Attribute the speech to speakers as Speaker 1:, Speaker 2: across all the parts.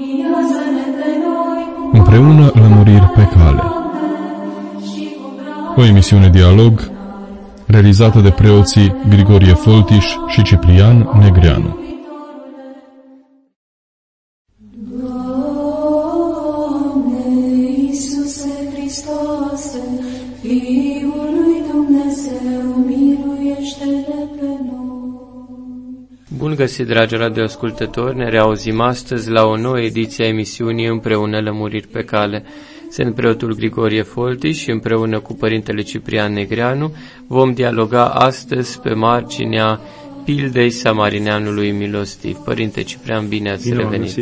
Speaker 1: Împreună lămuriri pe cale. O emisiune dialog realizată de preoții Grigorie Foltiș și Ciprian Negreanu.
Speaker 2: Bun găsit, dragi radioascultători, ne reauzim astăzi la o nouă ediție a emisiunii Împreună lămuriri pe cale. Sunt preotul Grigorie Foltiș și împreună cu părintele Ciprian Negreanu vom dialoga astăzi pe marginea pildei Samarineanului milostiv. Părinte Ciprian, bine ați revenit!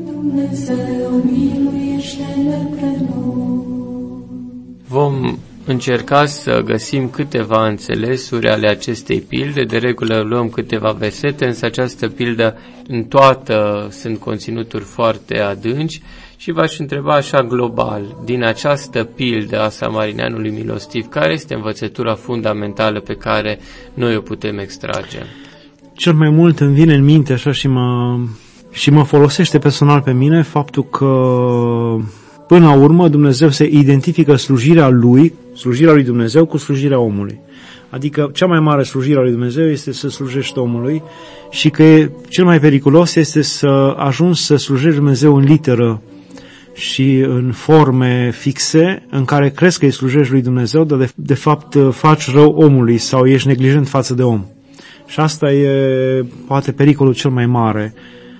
Speaker 2: Vom încerca să găsim câteva înțelesuri ale acestei pilde. De regulă luăm câteva versete, însă această pildă în toată sunt conținuturi foarte adânci și v-aș întreba așa global, din această pildă a Samarineanului milostiv, care este învățătura fundamentală pe care noi o putem extrage?
Speaker 3: Cel mai mult îmi vine în minte așa și mă folosește personal pe mine faptul că până la urmă Dumnezeu se identifică slujirea lui Dumnezeu cu slujirea omului. Adică cea mai mare slujire a lui Dumnezeu este să slujești omului și că cel mai periculos este să ajungi să slujești Dumnezeu în literă și în forme fixe în care crezi că îi slujești lui Dumnezeu, dar de fapt faci rău omului sau ești neglijent față de om. Și asta e poate pericolul cel mai mare.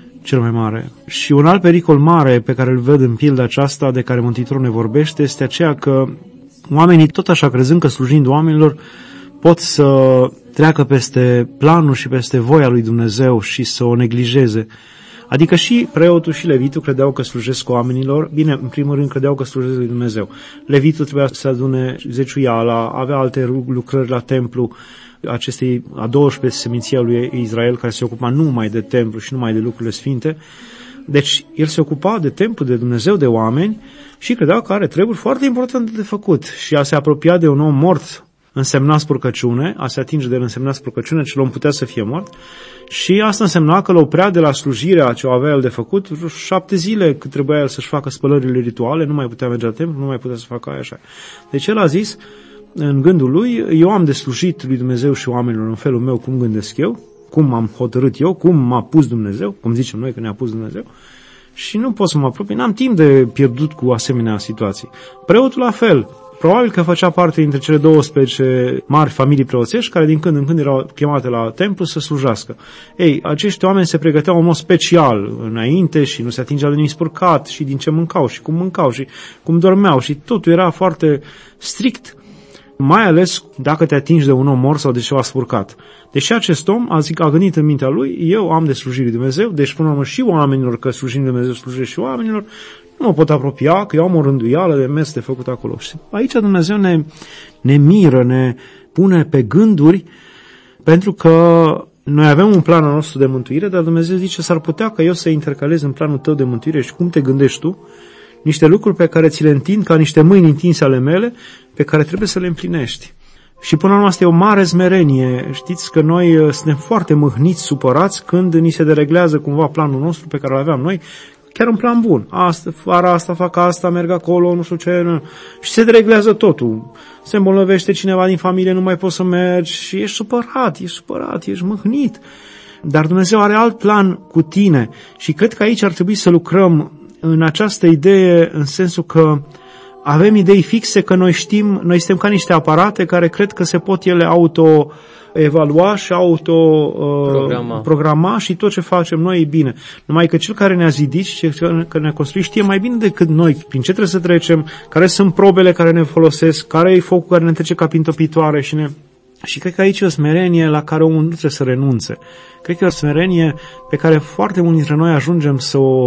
Speaker 3: Și un alt pericol mare pe care îl văd în pilda aceasta de care Mântuitorul ne vorbește este aceea că oamenii, tot așa crezând că slujind oamenilor, pot să treacă peste planul și peste voia lui Dumnezeu și să o neglijeze. Adică și preotul și levitul credeau că slujesc oamenilor. Bine, în primul rând credeau că slujesc lui Dumnezeu. Levitul trebuia să adune zeciuiala, avea alte lucrări la templu, acestei a 12 seminții a lui Israel, care se ocupa numai de templu și numai de lucrurile sfinte. Deci el se ocupa de templu, de Dumnezeu, de oameni și credea că are treburi foarte importante de făcut. Și a se apropia de un om mort însemna spurcăciune, a se atinge de el însemna spurcăciune, cel om putea să fie mort. Și asta însemna că îl oprea de la slujirea ce o avea el de făcut 7 zile cât trebuia el să-și facă spălările rituale, nu mai putea merge la templu, nu mai putea să facă aia așa. Deci el a zis în gândul lui, eu am de slujit lui Dumnezeu și oamenilor în felul meu, cum gândesc eu, cum am hotărât eu, cum m-a pus Dumnezeu, cum zicem noi că ne-a pus Dumnezeu, și nu pot să mă apropii, n-am timp de pierdut cu asemenea situații. Preotul la fel, probabil că făcea parte dintre cele 12 mari familii preoțești care din când în când erau chemate la templu să slujească. Ei, acești oameni se pregăteau în mod special înainte și nu se atingeau de nimic spurcat și din ce mâncau și cum dormeau și totul era foarte strict. Mai ales dacă te atingi de un om mort sau de ceva spurcat. Deși acest om a gândit în mintea lui, eu am de slujit lui Dumnezeu, deci până la urmă și oamenilor, că slujind Dumnezeu slujesc și oamenilor, nu mă pot apropia, că eu am o rânduială de mers de făcut acolo. Și aici Dumnezeu ne miră, ne pune pe gânduri, pentru că noi avem un plan al nostru de mântuire, dar Dumnezeu zice, s-ar putea ca eu să intercalez în planul tău de mântuire și cum te gândești tu, niște lucruri pe care ți le întind ca niște mâini întinse ale mele, pe care trebuie să le împlinești. Și până la urmă asta e o mare smerenie. Știți că noi suntem foarte mâhniți, supărați când ni se dereglează cumva planul nostru pe care îl aveam noi, chiar un plan bun. Asta fac asta, merg acolo, nu știu ce. Nu. Și se dereglează totul. Se îmbolnăvește cineva din familie, nu mai poți să mergi și ești supărat, ești mâhnit. Dar Dumnezeu are alt plan cu tine și cred că aici ar trebui să lucrăm în această idee, în sensul că avem idei fixe, că noi suntem ca niște aparate care cred că se pot ele auto-evalua și auto-programa și tot ce facem noi e bine. Numai că cel care ne-a zidit și cel care ne-a construit știe mai bine decât noi prin ce trebuie să trecem, care sunt probele care ne folosesc, care e focul care ne trece ca prin topitoare și cred că aici e o smerenie la care omul nu trebuie să renunțe. Cred că e o smerenie pe care foarte mulți dintre noi ajungem să o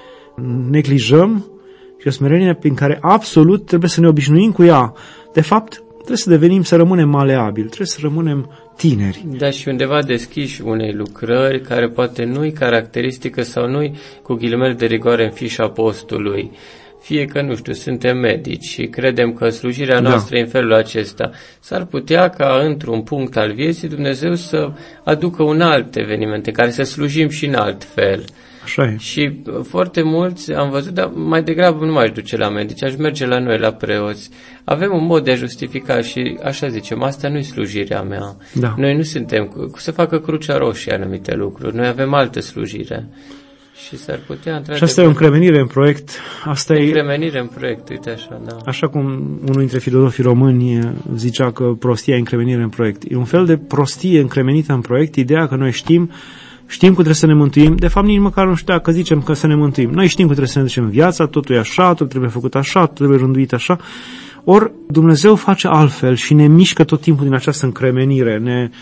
Speaker 3: neglijăm și o smerenie prin care absolut trebuie să ne obișnuim cu ea. De fapt, trebuie să devenim, să rămânem maleabili, trebuie să rămânem tineri.
Speaker 2: Da, și undeva deschiși unei lucrări care poate nu-i caracteristică sau nu-i cu ghilimele de rigoare în fișa postului. Fie că, nu știu, suntem medici și credem că slujirea noastră e în felul acesta. S-ar putea ca într-un punct al vieții Dumnezeu să aducă un alt eveniment în care să slujim și în alt fel.
Speaker 3: Așa e.
Speaker 2: Și foarte mulți am văzut, dar mai degrabă nu m-aș duce la medici, aș merge la noi, la preoți. Avem un mod de a justifica și așa zicem, asta nu-i slujirea mea.
Speaker 3: Da.
Speaker 2: Noi nu suntem, să facă Crucea Roșie anumite lucruri, noi avem altă slujire. Și s-ar putea,
Speaker 3: și asta e o încremenire în proiect. Asta
Speaker 2: încremenire în proiect, uite așa, da.
Speaker 3: Așa cum unul dintre filozofii români zicea că prostia e încremenire în proiect. E un fel de prostie încremenită în proiect, ideea că noi știm cum trebuie să ne mântuim. De fapt, nici măcar nu știu că zicem că să ne mântuim. Noi știm cum trebuie să ne ducem viața, totul e așa, totul trebuie făcut așa, totul trebuie rânduit așa. Ori Dumnezeu face altfel și ne mișcă tot timpul din această încremenire,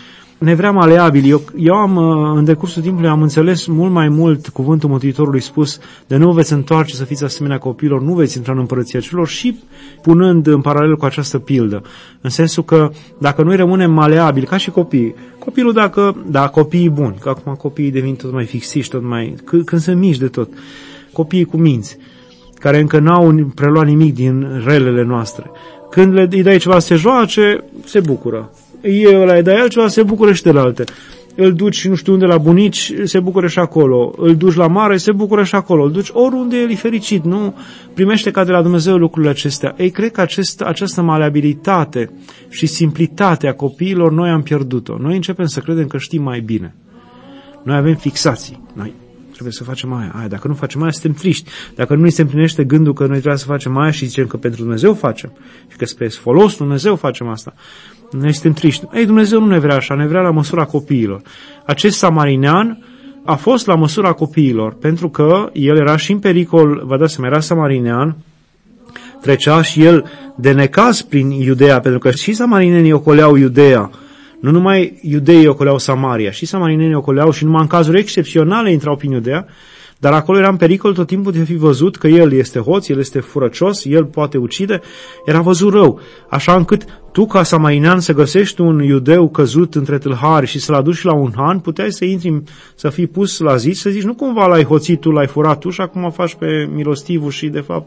Speaker 3: ne vrea maleabili. Eu am, în decursul timpului, am înțeles mult mai mult cuvântul Mântuitorului spus de nu veți întoarce să fiți asemenea copiilor, nu veți intra în împărăția celor, și punând în paralel cu această pildă. În sensul că dacă noi rămânem maleabili, ca și copiii, copilul copiii buni, că acum copiii devin tot mai fixiși, tot mai, când sunt mici de tot, copiii cu minți, care încă n-au preluat nimic din relele noastre, când îi dai ceva să se joace, se bucură. Îi dai altceva, se bucură și de la alte. Îl duci nu știu unde la bunici, se bucură și acolo. Îl duci la mare, se bucură și acolo. Îl duci oriunde el e fericit, nu primește ca de la Dumnezeu lucrurile acestea. Ei, cred că această maleabilitate și simplitate a copiilor noi am pierdut-o. Noi începem să credem că știm mai bine. Noi avem fixații. Noi trebuie să facem aia. Dacă nu facem aia, suntem triști. Dacă nu ni se împlinește gândul că noi trebuie să facem aia și zicem că pentru Dumnezeu facem și că spre folosul Dumnezeu facem asta, noi suntem triști. Ei, Dumnezeu nu ne vrea așa, ne vrea la măsura copiilor. Acest samarinean a fost la măsura copiilor, pentru că el era și în pericol, vă dați seama, era samarinean, trecea și el de necaz prin Iudeea, pentru că și samarinenii ocoleau Iudeea. Nu numai iudeii ocoleau Samaria, și samarinenii ocoleau și numai în cazuri excepționale intrau prin Iudea, dar acolo era în pericol tot timpul de fi văzut că el este hoț, el este furăcios, el poate ucide, era văzut rău. Așa încât tu, ca samarinean, să găsești un iudeu căzut între tâlhari și să-l aduci la un han, puteai să intri, să fii pus la zi, să zici, nu cumva l-ai hoțit tu, l-ai furat tu și acum faci pe milostivul și de fapt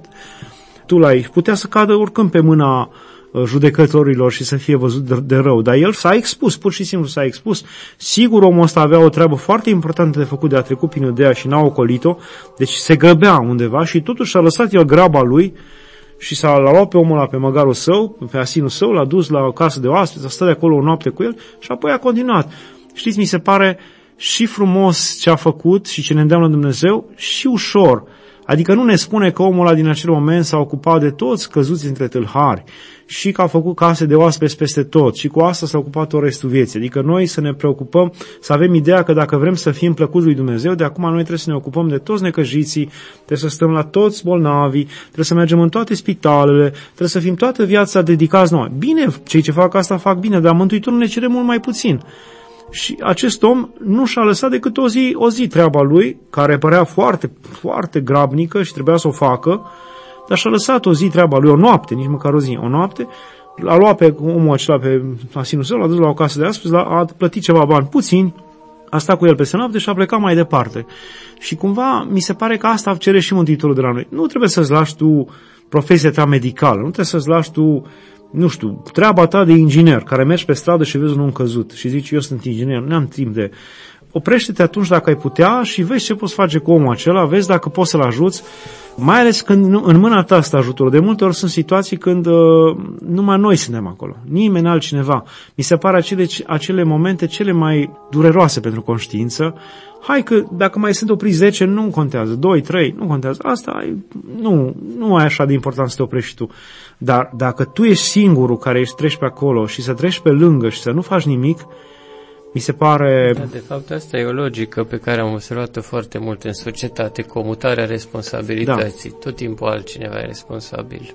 Speaker 3: tu putea să cadă oricând pe mâna judecătorilor și să fie văzut de rău. Dar el s-a expus, pur și simplu s-a expus. Sigur, omul ăsta avea o treabă foarte importantă de făcut, de a trecut prin Iudea și n-a ocolit-o, deci se grăbea undeva și totuși a lăsat el graba lui și l-a luat pe omul ăla pe măgarul său, pe asinul său, l-a dus la o casă de oaspeți, a stat de acolo o noapte cu el și apoi a continuat. Știți, mi se pare și frumos ce a făcut și ce ne îndeamnă Dumnezeu și ușor. Adică nu ne spune că omul ăla din acel moment s-a ocupat de toți căzuți între tâlhari și că a făcut case de oaspeți peste tot și cu asta s-a ocupat tot restul vieții. Adică noi să ne preocupăm, să avem ideea că dacă vrem să fim plăcuți lui Dumnezeu, de acum noi trebuie să ne ocupăm de toți necăjiții, trebuie să stăm la toți bolnavii, trebuie să mergem în toate spitalele, trebuie să fim toată viața dedicați noi. Bine, cei ce fac asta fac bine, dar Mântuitorul ne cere mult mai puțin. Și acest om nu și-a lăsat decât o zi treaba lui, care părea foarte, foarte grabnică și trebuia să o facă, dar și-a lăsat o zi treaba lui, o noapte, nici măcar o zi, o noapte, l-a luat pe omul acela pe asinul său, l-a dus la o casă de oaspeți, a plătit ceva bani puțini, a stat cu el peste noapte și a plecat mai departe. Și cumva mi se pare că asta cere și Mântuitorul de la noi. Nu trebuie să-ți lași tu profesia ta medicală, nu trebuie să-ți lași tu, nu știu, treaba ta de inginer, care mergi pe stradă și vezi un om căzut și zici, eu sunt inginer, nu am timp de... Oprește-te atunci dacă ai putea și vezi ce poți face cu omul acela, vezi dacă poți să-l ajuți, mai ales când în mâna ta stă ajutorul. De multe ori sunt situații când numai noi suntem acolo, nimeni altcineva. Mi se pare acele momente cele mai dureroase pentru conștiință. Hai că dacă mai sunt opriți 10, nu contează, 2, 3, nu contează. Asta nu e așa de important să te oprești tu. Dar dacă tu ești singurul care treci pe acolo și să treci pe lângă și să nu faci nimic, mi se pare...
Speaker 2: Da, de fapt, asta e o logică pe care am observat-o foarte mult în societate, comutarea responsabilității. Da. Tot timpul altcineva e responsabil.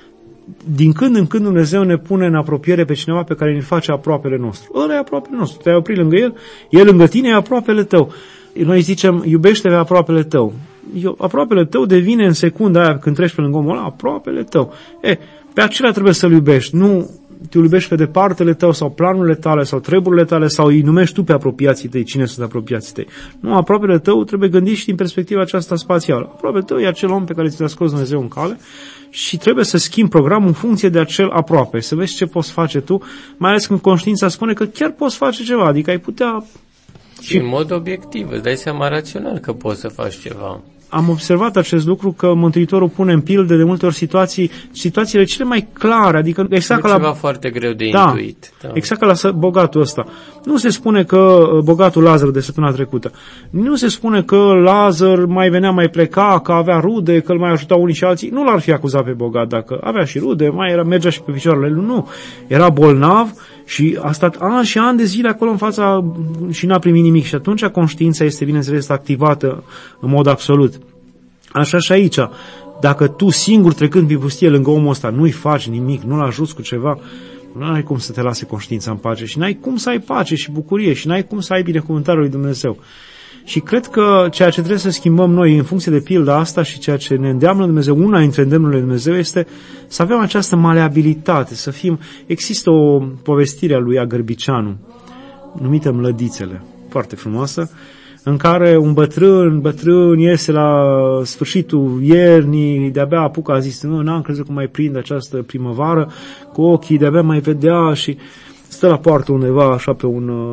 Speaker 3: Din când în când Dumnezeu ne pune în apropiere pe cineva pe care îl face aproapele nostru. Ăla e aproapele nostru. Te-ai oprit lângă el lângă tine e aproapele tău. Noi zicem, iubește pe aproapele tău. Aproapele tău devine în secunda aia când treci pe lângă omul ăla, aproapele tău. Pe acela trebuie să-l iubești, nu te iubești pe departele tău sau planurile tale sau treburile tale sau îi numești tu pe apropiații tăi, cine sunt apropiații tăi. Nu, aproapele tău trebuie gândit și din perspectiva aceasta spațială. Aproapele tău e acel om pe care ți l-a scos Dumnezeu în cale și trebuie să schimbi programul în funcție de acel aproape, să vezi ce poți face tu, mai ales când conștiința spune că chiar poți face ceva, adică ai putea
Speaker 2: Și în mod obiectiv, îți dai seama rațional că poți să faci ceva.
Speaker 3: Am observat acest lucru, că Mântuitorul pune în pilde de multe ori situațiile cele mai clare, adică exact ca la
Speaker 2: ceva foarte greu de intuit.
Speaker 3: Da. Exact ca la bogatul ăsta. Nu se spune că bogatul Lazar de săptămâna trecută. Nu se spune că Lazar mai venea, mai pleca, că avea rude, că îl mai ajutau unii și alții. Nu l-ar fi acuzat pe bogat dacă avea și rude, mergea și pe picioarele lui. Nu. Era bolnav și a stat ani și ani de zile acolo în fața și n-a primit nimic. Și atunci conștiința este, bineînțeles, activată în mod absolut. Așa și aici. Dacă tu singur trecând prin pustie lângă omul ăsta nu-i faci nimic, nu-l ajuți cu ceva, nu ai cum să te lase conștiința în pace și n-ai cum să ai pace și bucurie și n-ai cum să ai binecuvântarea lui Dumnezeu. Și cred că ceea ce trebuie să schimbăm noi în funcție de pilda asta și ceea ce ne îndeamnă Dumnezeu, una dintre îndemnurile lui Dumnezeu, este să avem această maleabilitate, să fim... Există o povestire a lui Agârbiceanu, numită Mlădițele, foarte frumoasă, în care un bătrân iese la sfârșitul iernii, de-abia apucă, a zis, nu, n-am crezut că mai prind această primăvară, cu ochii de-abia mai vedea și stă la poartă undeva așa pe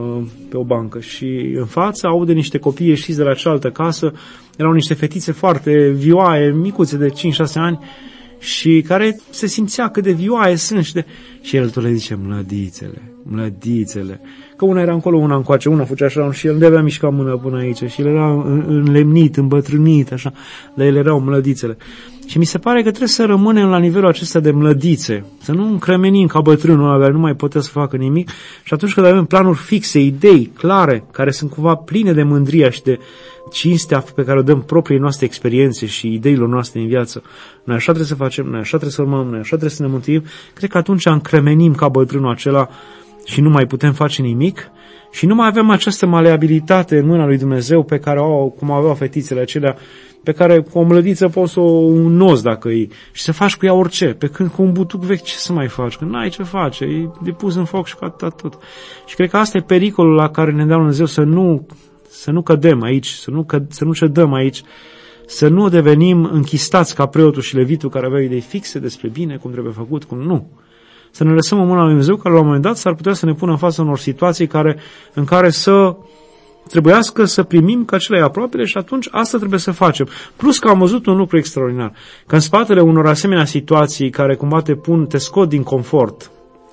Speaker 3: o bancă și în față aude niște copii ieșiți de la cealaltă casă, erau niște fetițe foarte vioaie, micuțe de 5-6 ani și care se simțea cât de vioaie sunt și el tot le zice, mlădițele, că una era încolo, una încoace, una făcea așa și el de-abia mișca mâna până aici și el era înlemnit, îmbătrânit, așa, dar ele erau mlădițele. Și mi se pare că trebuie să rămânem la nivelul acesta de mlădițe, să nu încremenim ca bătrânul ăla care nu mai putea să facă nimic și atunci când avem planuri fixe, idei clare, care sunt cumva pline de mândria și de cinstea pe care o dăm propriei noastre experiențe și ideilor noastre în viață, noi așa trebuie să facem, noi așa trebuie să urmăm, noi așa trebuie să ne mântuim, cred că atunci încremenim ca bătrânul acela și nu mai putem face nimic și nu mai avem această maleabilitate în mâna lui Dumnezeu pe care cum aveau fetițele acelea, pe care cu o mlădiță poți să o înnozi dacă e și să faci cu ea orice, pe când cu un butuc vechi ce să mai faci, că n-ai ce face, e de pus în foc și cu atât tot. Și cred că asta e pericolul la care ne dă Dumnezeu, să nu cădem aici, să nu cedăm aici, să nu devenim închistați ca preotul și levitul care aveau idei fixe despre bine, cum trebuie făcut, cum nu. Să ne lăsăm în mâna lui Dumnezeu, care la un moment dat s-ar putea să ne pună în față unor situații în care să trebuiască să primim că acela e aproape și atunci asta trebuie să facem. Plus că am văzut un lucru extraordinar, că în spatele unor asemenea situații care cumva te scot din confort,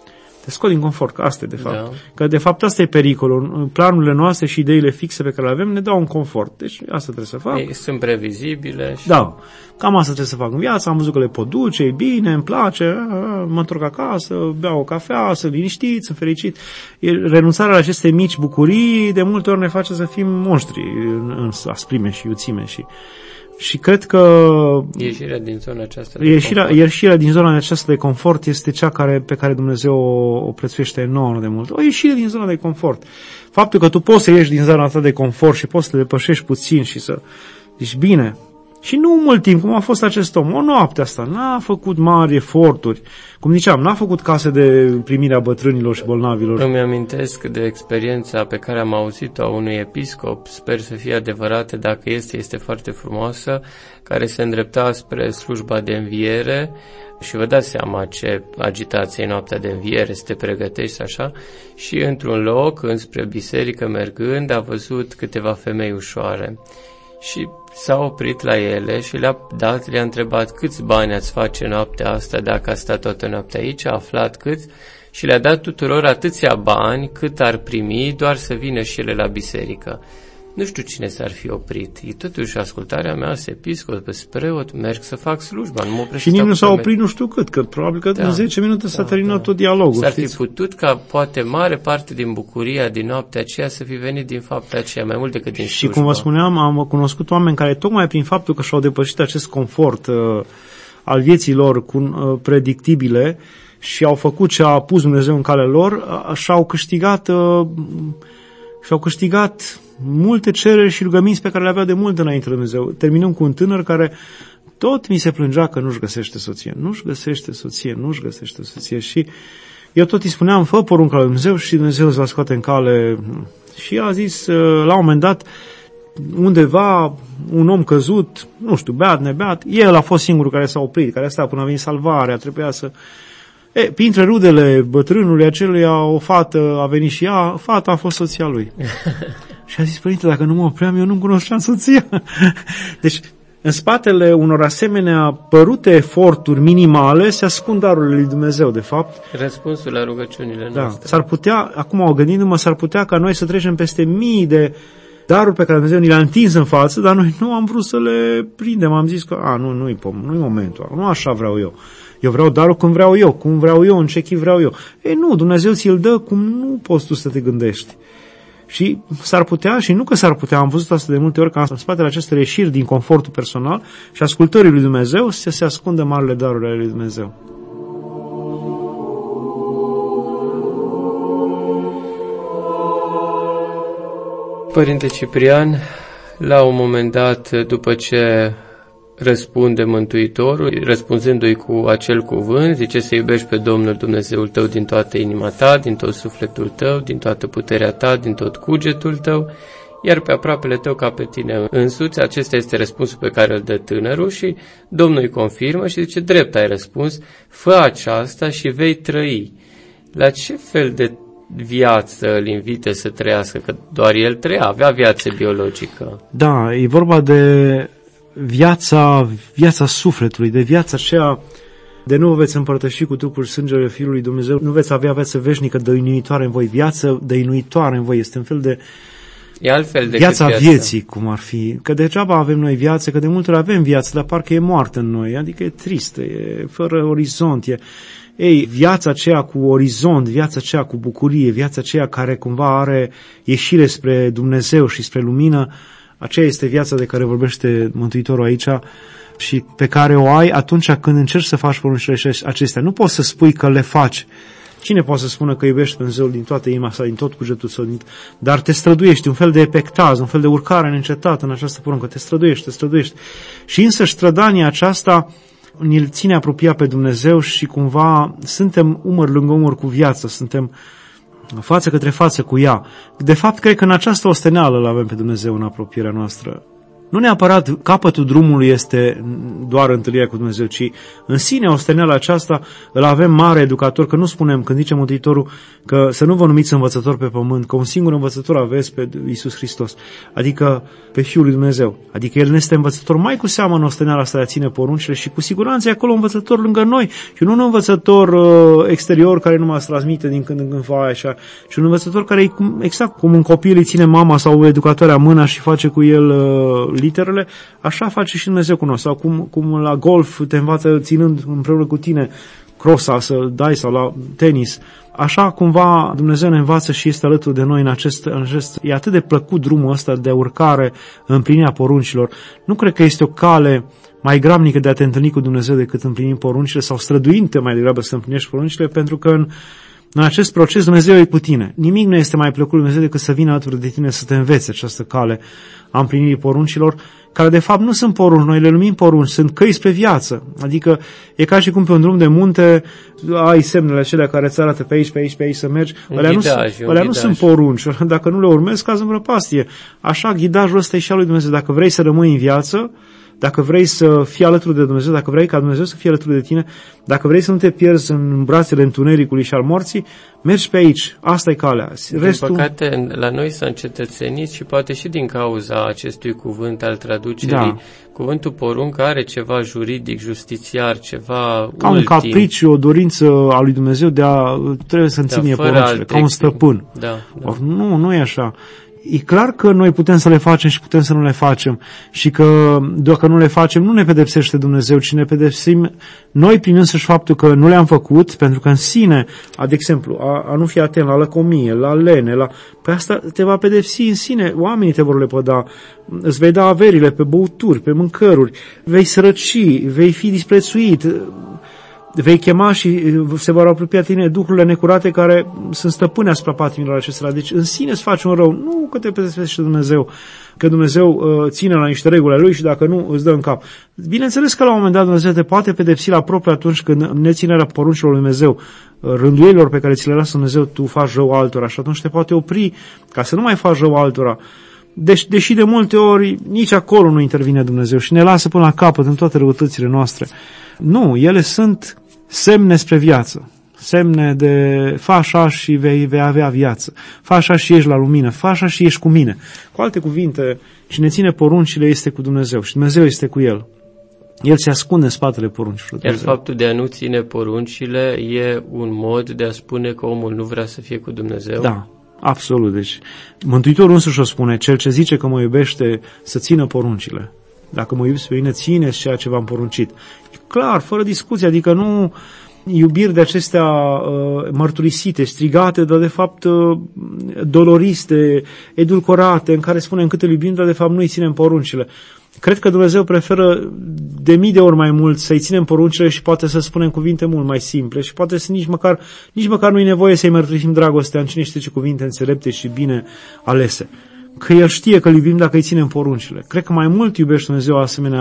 Speaker 3: că asta e de fapt. Da. Că de fapt asta e pericolul. Planurile noastre și ideile fixe pe care le avem ne dau un confort. Deci asta trebuie să fac.
Speaker 2: Ei sunt previzibile. Și...
Speaker 3: Da. Cam asta trebuie să fac în viață. Am văzut că le pot duce, e bine, îmi place, mă întorc acasă, beau o cafea, sunt liniștit, sunt fericit. Renunțarea la aceste mici bucurii de multe ori ne face să fim monștri în asprime și iuțime și cred că
Speaker 2: ieșirea din zona aceasta
Speaker 3: ieșirea din zona aceasta de confort este cea pe care Dumnezeu o prețuiește enorm de mult. O ieșire din zona de confort. Faptul că tu poți să ieși din zona ta de confort și poți să te depășești puțin și să zici bine. Și nu mult timp, cum a fost acest om, o noapte asta, n-a făcut mari eforturi. Cum ziceam, n-a făcut case de primire a bătrânilor și bolnavilor.
Speaker 2: Îmi amintesc de experiența pe care am auzit-o a unui episcop, sper să fie adevărată, dacă este foarte frumoasă, care se îndrepta spre slujba de înviere și vă dați seama ce agitație noaptea de înviere, să te pregătești așa, și într-un loc, înspre biserică mergând, a văzut câteva femei ușoare. Și s-a oprit la ele și le-a întrebat câți bani ați face noaptea asta dacă ați stat toată noaptea aici, a aflat câți și le-a dat tuturor atâția bani cât ar primi doar să vină și ele la biserică. Nu știu cine s-ar fi oprit. E totuși ascultarea mea, episcop, preot, merg să fac slujba. Nu mă opresc.
Speaker 3: Și nici nu s-a oprit nu știu cât, că probabil că în 10 minute s-a terminat tot dialogul.
Speaker 2: S-ar fi putut ca poate mare parte din bucuria din noaptea aceea să fi venit din faptul aceea, mai mult decât din slujba.
Speaker 3: Și cum vă spuneam, am cunoscut oameni care tocmai prin faptul că și-au depășit acest confort al vieții lor predictibile și au făcut ce a pus Dumnezeu în calea lor, și-au câștigat multe cereri și rugăminți pe care le avea de mult înainte de Dumnezeu. Terminăm cu un tânăr care tot mi se plângea că nu-și găsește soție. Și eu tot îi spuneam, fă porunca lui Dumnezeu și Dumnezeu îți va scoate în cale. Și a zis, la un moment dat, undeva, un om căzut, nu știu, beat, nebeat, el a fost singurul care s-a oprit, care a stat până a venit salvarea, trebuia să... printre rudele bătrânului aceluia, o fată a venit și ea, fata a fost soția lui. Și a zis, părinte, dacă nu mă opream, eu nu-mi cunoșteam soția. Deci, în spatele unor asemenea părute eforturi minimale se ascund darurile lui Dumnezeu, de fapt.
Speaker 2: Răspunsul la rugăciunile noastre.
Speaker 3: S-ar putea, acum gândindu-mă, s-ar putea ca noi să trecem peste mii de daruri pe care Dumnezeu ni le-a întins în față, dar noi nu am vrut să le prindem. Am zis că nu-i momentul, nu așa vreau eu. Eu vreau darul când vreau eu, cum vreau eu, în ce chip vreau eu. Ei nu, Dumnezeu ți-l dă cum nu poți tu să te gândești. Și s-ar putea, și nu că s-ar putea, am văzut asta de multe ori, că în spatele acestei ieșiri din confortul personal și ascultării lui Dumnezeu se ascunde marile daruri ale lui Dumnezeu.
Speaker 2: Părinte Ciprian, la un moment dat, după ce răspunde Mântuitorul, răspunzându-i cu acel cuvânt, zice să iubești pe Domnul Dumnezeul tău din toată inima ta, din tot sufletul tău, din toată puterea ta, din tot cugetul tău, iar pe aproapele tău ca pe tine însuți. Acesta este răspunsul pe care îl dă tânărul și Domnul îi confirmă și zice, drept ai răspuns, fă aceasta și vei trăi. La ce fel de viață îl invite să trăiască? Că doar el trăia, avea viață biologică.
Speaker 3: Da, e vorba de viața sufletului, de viața aceea de nu vă veți împărtăși cu trupul și sângele Fiului Dumnezeu, nu veți avea viață veșnică dăinuitoare în voi. Viață dăinuitoare în voi este un fel de viața vieții, cum ar fi. Că degeaba avem noi viață, că de multe ori avem viață, dar parcă e moartă în noi, adică e tristă, e fără orizont, viața aceea cu orizont, viața aceea cu bucurie, viața aceea care cumva are ieșire spre Dumnezeu și spre lumină, aceea este viața de care vorbește Mântuitorul aici și pe care o ai atunci când încerci să faci poruncile acestea. Nu poți să spui că le faci. Cine poate să spună că iubești pe Dumnezeu din toată inima sa, din tot cugetul său, dar te străduiești, un fel de epectaz, un fel de urcare neîncetată în această poruncă, te străduiești. Și însăși strădania aceasta ne-l ține apropiat pe Dumnezeu și cumva suntem umăr lângă umăr cu viața, suntem față către față cu ea. De fapt, cred că în această osteneală îl avem pe Dumnezeu în apropierea noastră. Nu neapărat capătul drumului este doar întâlnirea cu Dumnezeu, ci în sine osteneala aceasta îl avem mare educator, că nu spunem, când zice Mântuitorul, că să nu vă numiți învățători pe pământ, că un singur învățător aveți pe Iisus Hristos, adică pe Fiul lui Dumnezeu. Adică El ne este învățător mai cu seamă în osteneala asta de a ține poruncile și cu siguranță e acolo un învățător lângă noi și nu un învățător exterior care numai se transmite din când în când foaia așa, ci un învățător care e exact cum un copil îi ține mama sau educatoarea mâna și face cu el literele, așa face și Dumnezeu cu noi. Sau cum la golf te învață ținând împreună cu tine crosa să dai sau la tenis. Așa cumva Dumnezeu ne învață și este alături de noi în acest e atât de plăcut drumul ăsta de urcare în împlinirea poruncilor. Nu cred că este o cale mai grabnică de a te întâlni cu Dumnezeu decât împlinim poruncile sau străduinte mai degrabă să împlinești poruncile, pentru că în acest proces Dumnezeu e cu tine. Nimic nu este mai plăcut lui Dumnezeu decât să vină alături de tine să te învețe această cale a împlinirii poruncilor, care de fapt nu sunt porunci, noi le numim porunci, sunt căi spre viață. Adică e ca și cum pe un drum de munte ai semnele acelea care îți arată pe aici să mergi. Alea nu sunt porunci. Dacă nu le urmezi, cazi în prăpastie. Așa, ghidajul ăsta e și al lui Dumnezeu. Dacă vrei să rămâi în viață, dacă vrei să fii alături de Dumnezeu, dacă vrei ca Dumnezeu să fie alături de tine, dacă vrei să nu te pierzi în brațele întunericului și al morții, mergi pe aici. Asta e calea.
Speaker 2: Restul... Din păcate, la noi s-a încetățenit și poate și din cauza acestui cuvânt al traducerii. Da. Cuvântul poruncă are ceva juridic, justițiar, ceva
Speaker 3: ca un capriciu, o dorință a lui Dumnezeu trebuie să înține poruncile, ca un stăpân.
Speaker 2: Da.
Speaker 3: Nu e așa. E clar că noi putem să le facem și putem să nu le facem și că dacă nu le facem nu ne pedepsește Dumnezeu, ci ne pedepsim noi prin însăși faptul că nu le-am făcut, pentru că în sine, de exemplu, a nu fi atent la lăcomie, la lene, pe asta te va pedepsi în sine, oamenii te vor lepăda, îți vei da averile pe băuturi, pe mâncăruri, vei sărăci, vei fi disprețuit, vei chema și se vor apropia tine duhurile necurate care sunt stăpâne asupra patimilor acestora. Deci în sine îți faci un rău. Nu că te pedepsește Dumnezeu, că Dumnezeu ține la niște reguli ale Lui și dacă nu, îți dă în cap. Bineînțeles că la un moment dat Dumnezeu te poate pedepsi la propriu atunci când neținerea poruncilor lui Dumnezeu, rânduielilor pe care ți le lasă Dumnezeu, tu faci rău altora și atunci te poate opri ca să nu mai faci rău altora. Deși de multe ori nici acolo nu intervine Dumnezeu și ne lasă până la capăt în toate răutățile noastre. Nu, ele sunt semne spre viață. semne de fă așa și vei avea viață, fă așa și ești la lumină, fă așa și ești cu mine. Cu alte cuvinte, cine ține poruncile este cu Dumnezeu și Dumnezeu este cu el. El se ascunde în spatele poruncilor.
Speaker 2: Iar faptul de a nu ține poruncile e un mod de a spune că omul nu vrea să fie cu Dumnezeu?
Speaker 3: Da, absolut. Deci, Mântuitorul însuși o spune, cel ce zice că mă iubește să țină poruncile. Dacă mă iubiți pe mine, țineți ceea ce v-am poruncit. E clar, fără discuție, adică nu iubiri de acestea mărturisite, strigate, dar de fapt doloriste, edulcorate, în care spunem cât îl iubim, dar de fapt nu îi ținem poruncile. Cred că Dumnezeu preferă de mii de ori mai mult să-i ținem poruncile și poate să spunem cuvinte mult mai simple și poate să nici măcar nu-i nevoie să-i mărturisim dragostea în cine știe ce cuvinte înțelepte și bine alese. Că El știe că îl iubim dacă îi ținem poruncile. Cred că mai mult iubește Dumnezeu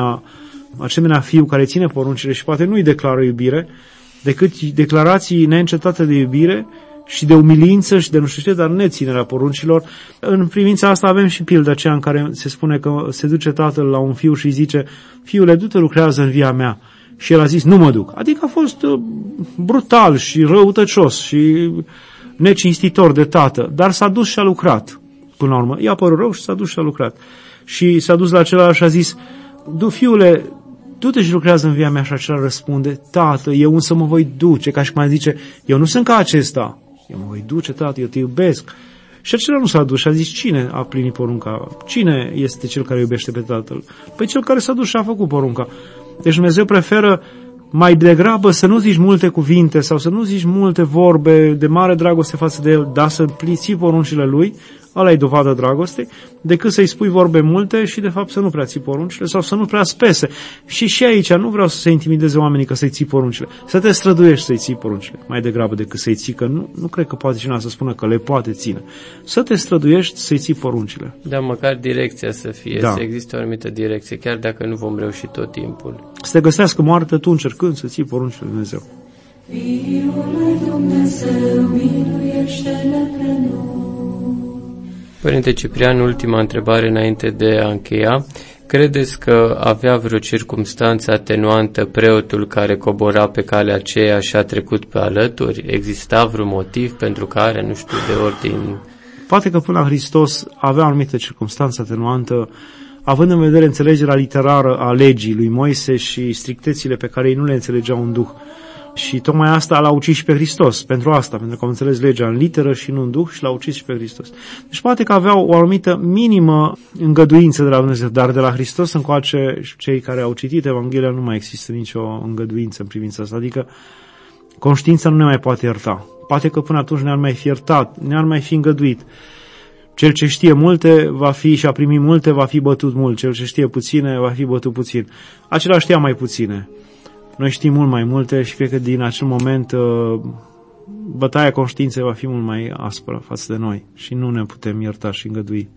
Speaker 3: asemenea fiu care ține poruncile și poate nu-i declară iubire, decât declarații neîncetate de iubire și de umilință și de nu știu ce, dar neținerea poruncilor. În privința asta avem și pilda aceea în care se spune că se duce tatăl la un fiu și îi zice, fiule, du-te, lucrează în via mea. Și el a zis, nu mă duc. Adică a fost brutal și răutăcios și necinstitor de tată, dar s-a dus și a lucrat. Până la urmă, i-a părut rău și s-a dus și a lucrat. Și s-a dus la celălalt și a zis, fiule, du-te și lucrează în via mea. Și acela răspunde, tată, eu însă mă voi duce, ca și cum zice, eu nu sunt ca acesta, eu mă voi duce, tată, eu te iubesc. Și acela nu s-a dus și a zis, cine a plinit porunca? Cine este cel care iubește pe tatăl? Păi cel care s-a dus și a făcut porunca. Deci Dumnezeu preferă mai degrabă să nu zici multe cuvinte sau să nu zici multe vorbe de mare dragoste față de el, dar să ții poruncile lui, ăla e dovadă dragostei, decât să-i spui vorbe multe și de fapt să nu prea ții poruncile sau să nu prea spese. Și aici nu vreau să se intimideze oamenii că să-i ții poruncile. Să te străduiești să-i ții poruncile, mai degrabă decât să-i ții, că nu cred că poate cineva să spună că le poate ține. Să te străduiești să-i ții poruncile.
Speaker 2: Da, măcar direcția să fie, să existe o anumită direcție, chiar dacă nu vom reuși tot timpul.
Speaker 3: Să te găsească moartă tu încercând să ții poruncile lui Dumnezeu.
Speaker 4: Fiul Dumnezeu, miluiește-ne pe noi.
Speaker 2: Părinte Ciprian, ultima întrebare înainte de a încheia. Credeți că avea vreo circumstanță atenuantă preotul care cobora pe calea aceea și a trecut pe alături? Exista vreun motiv pentru care, nu știu, de ordin?
Speaker 3: Poate că până la Hristos avea o anumită circumstanță atenuantă, având în vedere înțelegerea literară a legii lui Moise și strictețile pe care ei nu le înțelegeau în duh. Și tocmai asta l-a ucis și pe Hristos, pentru că au înțeles legea în literă și nu în duh și l-a ucis și pe Hristos. Deci poate că aveau o anumită minimă îngăduință de la Dumnezeu, dar de la Hristos încoace, cei care au citit Evanghelia, nu mai există nicio îngăduință în privința asta, adică conștiința nu ne mai poate ierta. Poate că până atunci ne-ar mai fi iertat, ne-ar mai fi îngăduit. Cel ce știe multe va fi și a primit multe, va fi bătut mult. Cel ce știe puține, va fi bătut puțin. Acela știa mai puține. Noi știm mult mai multe și cred că din acel moment bătaia conștiinței va fi mult mai aspră față de noi și nu ne putem ierta și îngădui.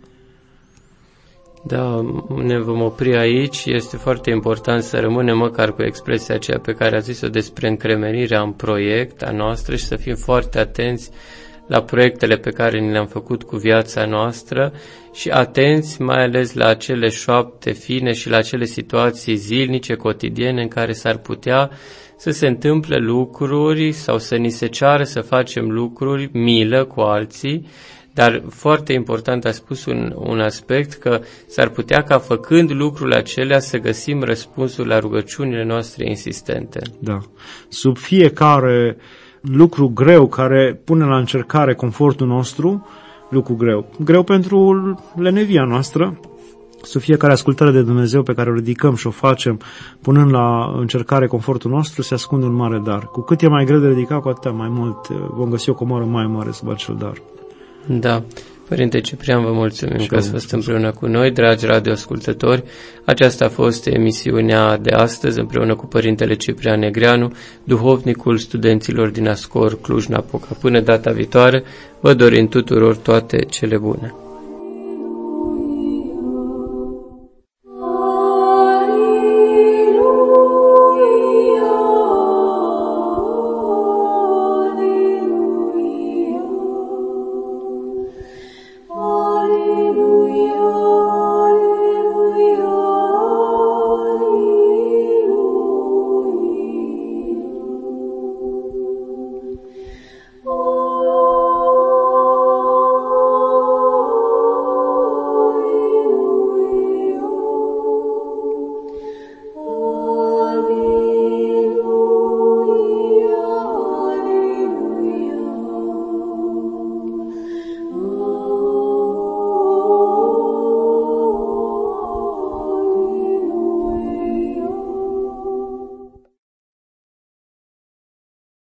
Speaker 2: Da, ne vom opri aici. Este foarte important să rămânem măcar cu expresia aceea pe care a zis-o despre încremenirea în proiect a noastră și să fim foarte atenți la proiectele pe care ni le-am făcut cu viața noastră și atenți mai ales la acele șoapte fine și la acele situații zilnice, cotidiene în care s-ar putea să se întâmple lucruri sau să ni se ceară să facem lucruri, milă cu alții, dar foarte important a spus un aspect că s-ar putea ca făcând lucrurile acelea să găsim răspunsul la rugăciunile noastre insistente.
Speaker 3: Da. Sub fiecare lucru greu care pune la încercare confortul nostru, lucru greu pentru lenevia noastră, sub fiecare ascultare de Dumnezeu pe care o ridicăm și o facem, punând la încercare confortul nostru, se ascunde un mare dar. Cu cât e mai greu de ridicat, cu atât mai mult vom găsi o comoară mai mare sub acel dar.
Speaker 2: Da. Părinte Ciprian, vă mulțumim că ați fost împreună cu noi, dragi radioascultători. Aceasta a fost emisiunea de astăzi împreună cu Părintele Ciprian Negreanu, duhovnicul studenților din Ascor Cluj-Napoca. Până data viitoare, vă dorim tuturor toate cele bune.